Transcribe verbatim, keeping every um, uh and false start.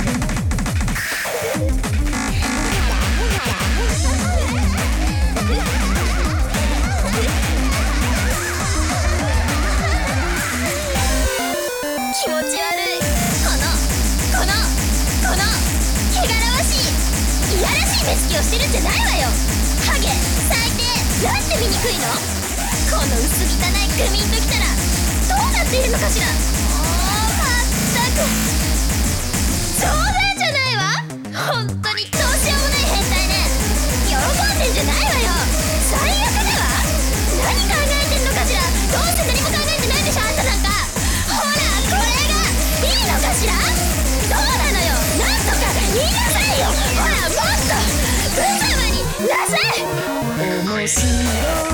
気持ち悪い。このこのこの汚らわしいいやらしい目つきをしてるんじゃないわよ。ハゲ最低なんて醜いの。この薄汚いグミンときたらどうなっているのかしら。もうまったく冗談じゃないわ。本当にどうしようもない変態ね。喜んでんじゃないわよ。最悪だわ。何考えてんのかしら。どうして何も考えてないんでしょあんたなんか。ほらこれがいいのかしら。どうなのよ。なんとか言いなさいよ。ほらもっと無様になさい。 面白い